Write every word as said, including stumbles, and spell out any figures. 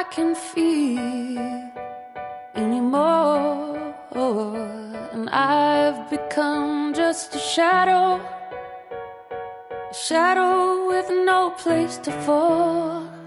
can feel anymore. And I've become just a shadow, a shadow with no place to fall.